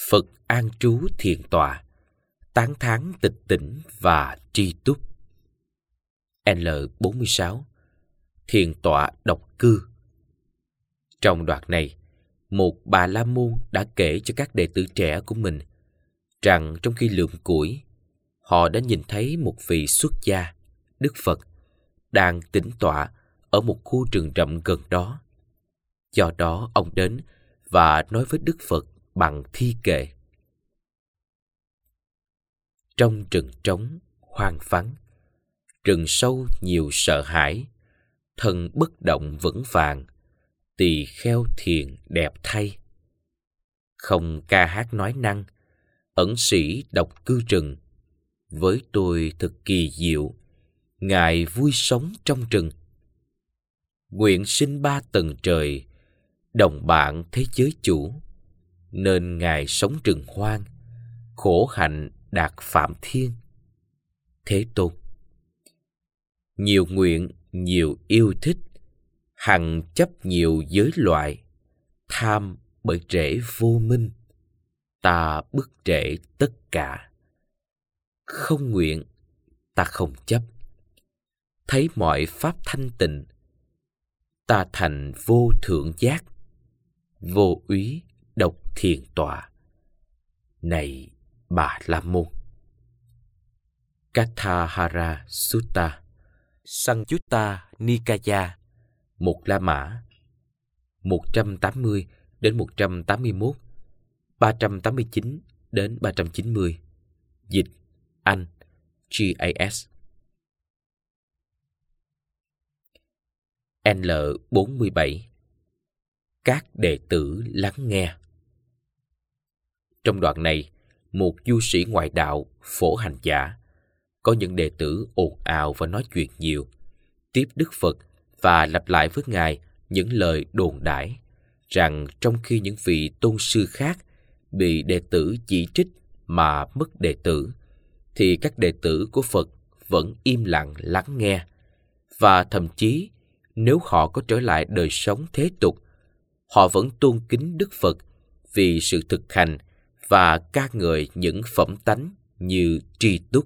Phật an trú thiền tọa, tán thán tịch tỉnh và tri túc. L46. Thiền tọa độc cư. Trong đoạn này, một Bà La Môn đã kể cho các đệ tử trẻ của mình rằng trong khi lượm củi, họ đã nhìn thấy một vị xuất gia, Đức Phật, đang tĩnh tọa ở một khu rừng rậm gần đó. Do đó, ông đến và nói với Đức Phật bằng thi kệ. Trong rừng trống, hoang vắng, rừng sâu nhiều sợ hãi, thân bất động vững vàng, tỳ kheo thiền đẹp thay. Không ca hát nói năng, ẩn sĩ độc cư rừng, với tôi thật kỳ diệu, Ngài vui sống trong rừng. Nguyện sinh 3 tầng trời, đồng bạn thế giới chủ, nên Ngài sống rừng hoang, khổ hạnh đạt phạm thiên. Thế Tôn. Nhiều nguyện, nhiều yêu thích, hằng chấp nhiều giới loại, tham bởi rễ vô minh, ta bức rễ tất cả. Không nguyện, ta không chấp, thấy mọi pháp thanh tịnh, ta thành vô thượng giác, vô úy độc thiền tọa. Này Bà La Môn. Katthahara Sutta, Sangyutta Nikaya, Một La Mã, 180 đến 181, 389 đến 390. Dịch Anh, GAS. L47. Các đệ tử lắng nghe. Trong đoạn này, một du sĩ ngoại đạo, phổ hành giả, có những đệ tử ồn ào và nói chuyện nhiều, tiếp Đức Phật và lặp lại với Ngài những lời đồn đãi rằng trong khi những vị tôn sư khác bị đệ tử chỉ trích mà mất đệ tử, thì các đệ tử của Phật vẫn im lặng lắng nghe, và thậm chí nếu họ có trở lại đời sống thế tục, họ vẫn tôn kính Đức Phật vì sự thực hành và ca ngợi những phẩm tánh như tri túc.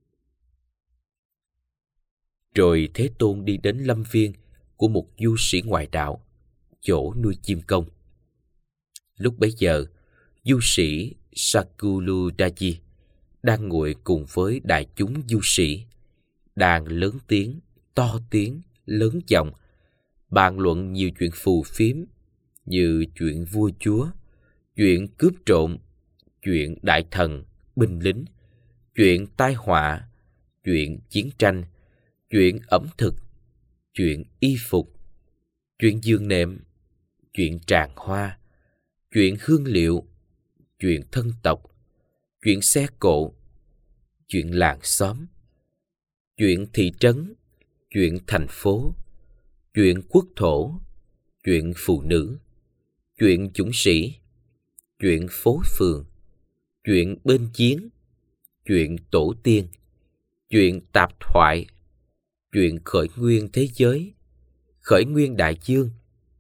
Rồi Thế Tôn đi đến lâm viên của một du sĩ ngoại đạo, chỗ nuôi chim công. Lúc bấy giờ, du sĩ Sakuludaji đang ngồi cùng với đại chúng du sĩ, đang lớn tiếng, to tiếng, lớn giọng, bàn luận nhiều chuyện phù phiếm như chuyện vua chúa, chuyện cướp trộm, chuyện đại thần, binh lính, chuyện tai họa, chuyện chiến tranh, chuyện ẩm thực, chuyện y phục, chuyện giường nệm, chuyện tràng hoa, chuyện hương liệu, chuyện thân tộc, chuyện xe cộ, chuyện làng xóm, chuyện thị trấn, chuyện thành phố, chuyện quốc thổ, chuyện phụ nữ, chuyện chủng sĩ, chuyện phố phường, chuyện bên chiến, chuyện tổ tiên, chuyện tạp thoại, chuyện khởi nguyên thế giới, khởi nguyên đại dương,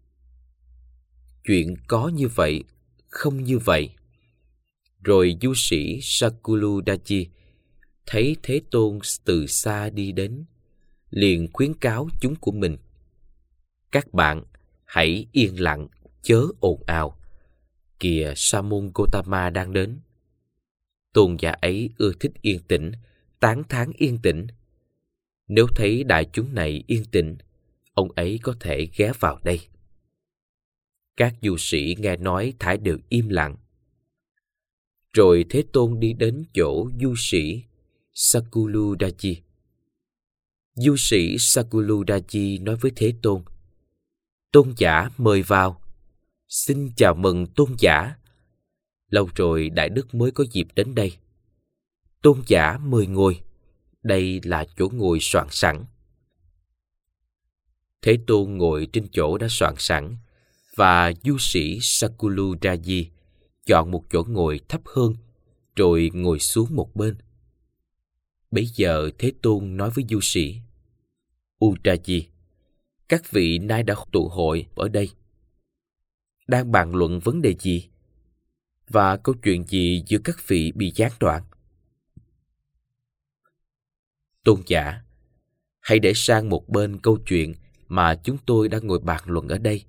chuyện có như vậy, không như vậy. Rồi du sĩ Sakuludaji thấy Thế Tôn từ xa đi đến, liền khuyến cáo chúng của mình: các bạn hãy yên lặng, chớ ồn ào. Kìa, Sa môn Gotama đang đến. Tôn giả ấy ưa thích yên tĩnh, tán thán yên tĩnh. Nếu thấy đại chúng này yên tĩnh, ông ấy có thể ghé vào đây. Các du sĩ nghe nói thải đều im lặng. Rồi Thế Tôn đi đến chỗ du sĩ Sakuludaji. Du sĩ Sakuludaji nói với Thế Tôn: tôn giả mời vào. Xin chào mừng tôn giả. Lâu rồi Đại Đức mới có dịp đến đây. Tôn giả mời ngồi. Đây là chỗ ngồi soạn sẵn. Thế Tôn ngồi trên chỗ đã soạn sẵn, và du sĩ Sakuludaji chọn một chỗ ngồi thấp hơn, rồi ngồi xuống một bên. Bấy giờ Thế Tôn nói với du sĩ: Udaji, các vị nay đã tụ hội ở đây. Đang bàn luận vấn đề gì? Và câu chuyện gì giữa các vị bị gián đoạn? Tôn giả, hãy để sang một bên câu chuyện mà chúng tôi đang ngồi bàn luận ở đây.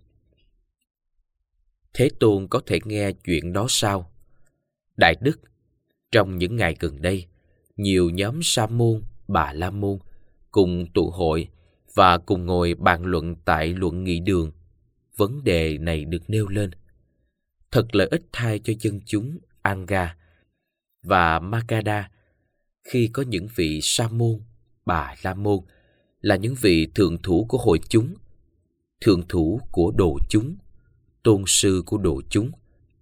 Thế Tôn có thể nghe chuyện đó sao? Đại Đức, trong những ngày gần đây, nhiều nhóm Sa môn, Bà La môn cùng tụ hội và cùng ngồi bàn luận tại luận nghị đường. Vấn đề này được nêu lên. Thật lợi ích thay cho dân chúng Anga và Magadha khi có những vị Sa môn, Bà La môn là những vị thượng thủ của hội chúng, thượng thủ của đồ chúng, tôn sư của đồ chúng,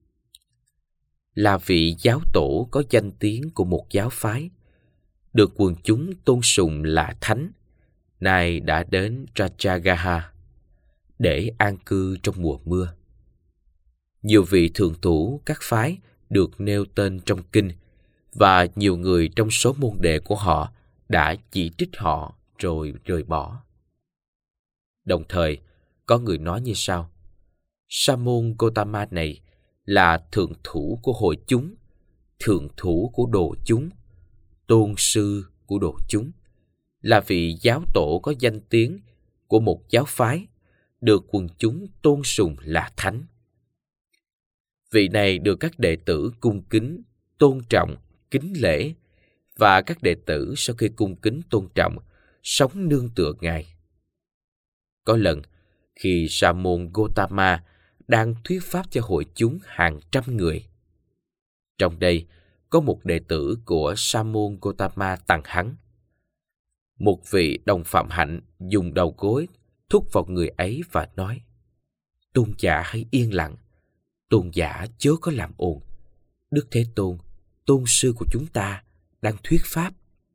là vị giáo tổ có danh tiếng của một giáo phái, được quần chúng tôn sùng là thánh, nay đã đến Rajagaha để an cư trong mùa mưa. Nhiều vị thượng thủ các phái được nêu tên trong kinh, và nhiều người trong số môn đệ của họ đã chỉ trích họ rồi rời bỏ. Đồng thời, có người nói như sau: Sa môn Gotama này là thượng thủ của hội chúng, thượng thủ của đồ chúng, tôn sư của đồ chúng, là vị giáo tổ có danh tiếng của một giáo phái, được quần chúng tôn sùng là thánh. Vị này được các đệ tử cung kính, tôn trọng, kính lễ, và các đệ tử sau khi cung kính tôn trọng, sống nương tựa Ngài. Có lần, khi Sa môn Gotama đang thuyết pháp cho hội chúng hàng trăm người, trong đây có một đệ tử của Sa môn Gotama Tằng Hắng. Một vị đồng phạm hạnh dùng đầu gối thúc vào người ấy và nói: Tôn giả hãy yên lặng, tôn giả chớ có làm ồn. Đức Thế Tôn, tôn sư của chúng ta, đang thuyết pháp.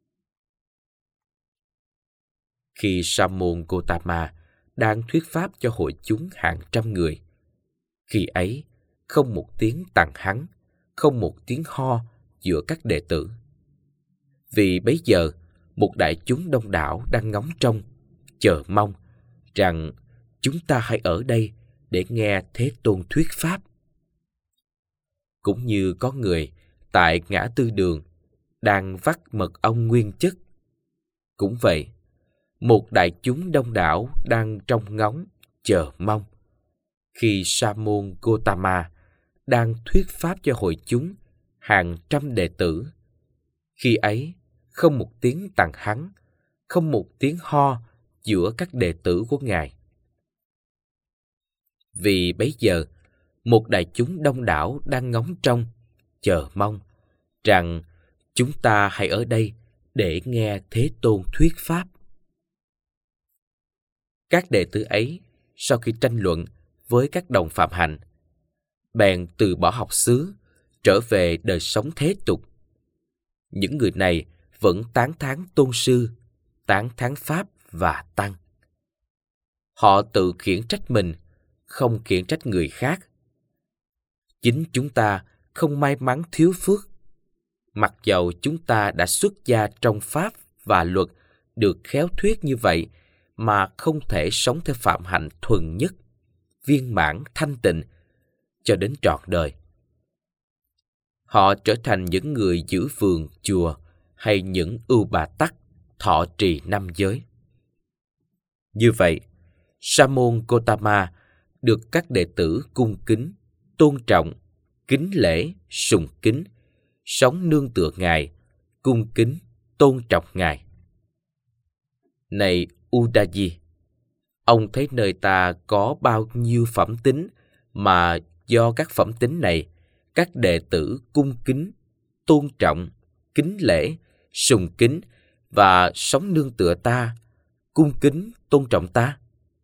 Khi Sa môn Gotama đang thuyết pháp cho hội chúng hàng trăm người, khi ấy không một tiếng tằng hắng, không một tiếng ho giữa các đệ tử. Vì bấy giờ một đại chúng đông đảo đang ngóng trông, chờ mong rằng chúng ta hãy ở đây để nghe Thế Tôn thuyết pháp. Cũng như có người tại ngã tư đường đang vắt mật ong nguyên chất, cũng vậy, một đại chúng đông đảo đang trông ngóng, chờ mong khi Sa môn Gotama đang thuyết pháp cho hội chúng hàng trăm đệ tử. Khi ấy không một tiếng tằng hắng, không một tiếng ho giữa các đệ tử của Ngài. Vì bấy giờ một đại chúng đông đảo đang ngóng trông, chờ mong rằng chúng ta hãy ở đây để nghe Thế Tôn thuyết pháp. Các đệ tử ấy, sau khi tranh luận với các đồng phạm hạnh, bèn từ bỏ học xứ, trở về đời sống thế tục. Những người này vẫn tán thán tôn sư, tán thán pháp và tăng. Họ tự khiển trách mình, không khiển trách người khác. Chính chúng ta không may mắn thiếu phước, mặc dầu chúng ta đã xuất gia trong pháp và luật được khéo thuyết như vậy, mà không thể sống theo phạm hạnh thuần nhất, viên mãn, thanh tịnh cho đến trọn đời. Họ trở thành những người giữ vườn, chùa hay những ưu bà tắc thọ trì 5 giới. Như vậy, Sa môn Gotama được các đệ tử cung kính, tôn trọng, kính lễ, sùng kính, sống nương tựa Ngài, cung kính, tôn trọng Ngài. Này Udayi, ông thấy nơi ta có bao nhiêu phẩm tính mà do các phẩm tính này, các đệ tử cung kính, tôn trọng, kính lễ, sùng kính và sống nương tựa ta, cung kính, tôn trọng ta.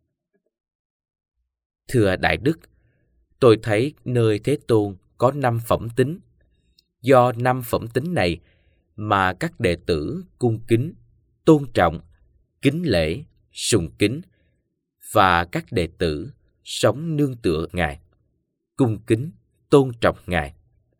Thưa Đại Đức, tôi thấy nơi Thế Tôn có 5 phẩm tính. Do 5 phẩm tính này mà các đệ tử cung kính, tôn trọng, kính lễ, sùng kính và các đệ tử sống nương tựa Ngài, cung kính, tôn trọng Ngài.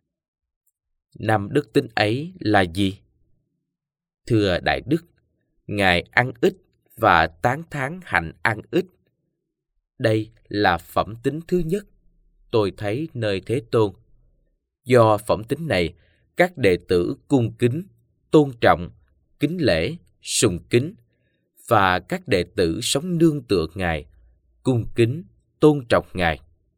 5 đức tính ấy là gì? Thưa Đại Đức, Ngài ăn ít và tán thán hạnh ăn ít. Đây là phẩm tính thứ nhất tôi thấy nơi Thế Tôn. Do phẩm tính này, các đệ tử cung kính, tôn trọng, kính lễ, sùng kính, và các đệ tử sống nương tựa Ngài, cung kính, tôn trọng Ngài.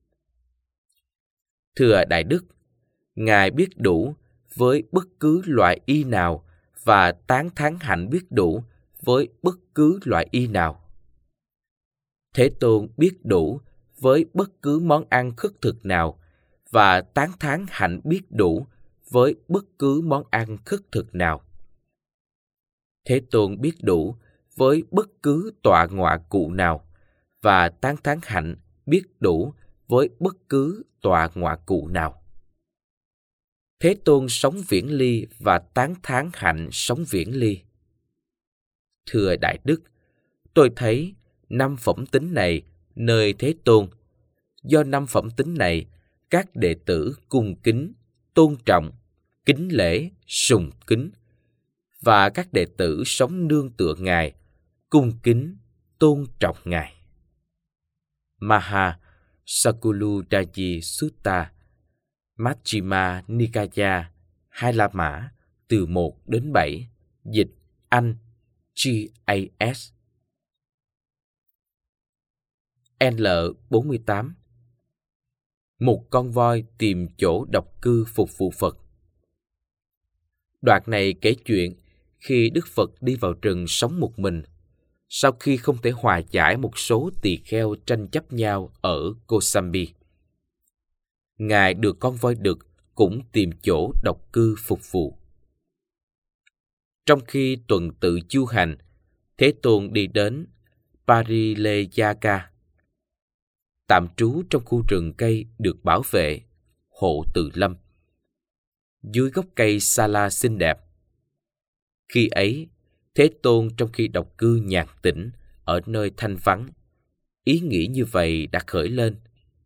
Thưa Đại Đức, Ngài biết đủ với bất cứ loại y nào và tán thán hạnh biết đủ với bất cứ loại y nào. Thế Tôn biết đủ với bất cứ món ăn khất thực nào và tán thán hạnh biết đủ với bất cứ món ăn khất thực nào. Thế Tôn biết đủ với bất cứ tọa ngọa cụ nào và tán thán hạnh biết đủ với bất cứ tọa ngọa cụ nào. Thế Tôn sống viễn ly và tán thán hạnh sống viễn ly. Thưa Đại Đức, tôi thấy 5 phẩm tính này nơi Thế Tôn. Do 5 phẩm tính này, các đệ tử cung kính, tôn trọng, kính lễ, sùng kính, và các đệ tử sống nương tựa Ngài, cung kính, tôn trọng Ngài. Maha Sakuludaji Sutta, Majjhima Nikaya, 2 La Mã, từ 1 đến 7, dịch Anh, GAS. L48. Một con voi tìm chỗ độc cư phục vụ Phật. Đoạn này kể chuyện khi Đức Phật đi vào rừng sống một mình, sau khi không thể hòa giải một số tỳ kheo tranh chấp nhau ở Kosambi. Ngài được con voi đực cũng tìm chỗ độc cư phục vụ. Trong khi tuần tự chu hành, Thế Tôn đi đến Parileyaka, tạm trú trong khu rừng cây được bảo vệ, hộ Từ Lâm, dưới gốc cây Sala xinh đẹp. Khi ấy, Thế Tôn trong khi độc cư nhàn tĩnh ở nơi thanh vắng, ý nghĩ như vậy đã khởi lên.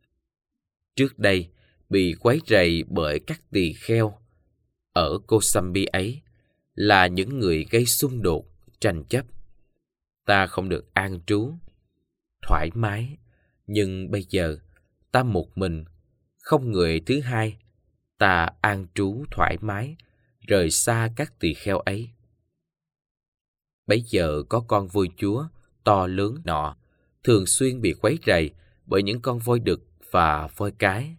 Trước đây, bị quấy rầy bởi các tỳ kheo ở Kosambi ấy là những người gây xung đột, tranh chấp. Ta không được an trú, thoải mái, nhưng bây giờ ta một mình, không người thứ hai, ta an trú thoải mái, rời xa các tỳ kheo ấy. Bấy giờ có con voi chúa to lớn nọ thường xuyên bị quấy rầy bởi những con voi đực và voi cái.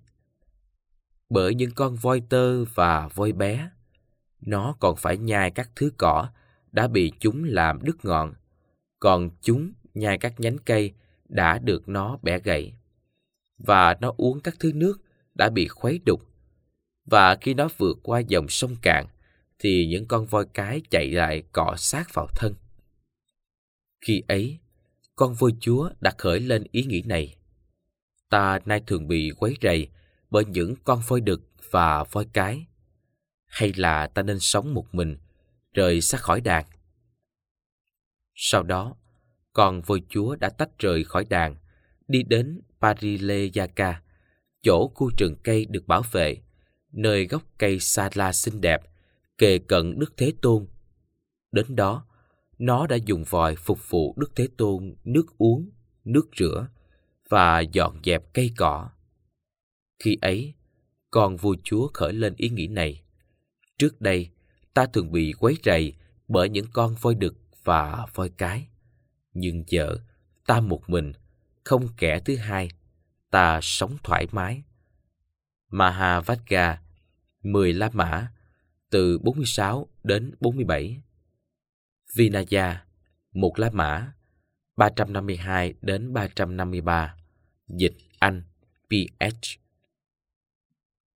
Bởi những con voi tơ và voi bé, nó còn phải nhai các thứ cỏ đã bị chúng làm đứt ngọn, còn chúng nhai các nhánh cây đã được nó bẻ gãy. Và nó uống các thứ nước đã bị khuấy đục. Và khi nó vượt qua dòng sông cạn, thì những con voi cái chạy lại cọ sát vào thân. Khi ấy, con voi chúa đã khởi lên ý nghĩ này: ta nay thường bị quấy rầy bởi những con voi đực và voi cái. Hay là ta nên sống một mình, rời xa khỏi đàn? Sau đó, con voi chúa đã tách rời khỏi đàn, đi đến Parileyaka, chỗ khu rừng cây được bảo vệ, nơi gốc cây Sala xinh đẹp, kề cận Đức Thế Tôn. Đến đó, nó đã dùng vòi phục vụ Đức Thế Tôn nước uống, nước rửa và dọn dẹp cây cỏ. Khi ấy, con vua chúa khởi lên ý nghĩ này: trước đây, ta thường bị quấy rầy bởi những con voi đực và voi cái. Nhưng giờ, ta một mình, không kẻ thứ hai, ta sống thoải mái. Mahavajra, 10 La Mã, từ 46 đến 47. Vinaya, 1 La Mã, 352 đến 353. Dịch Anh, PH.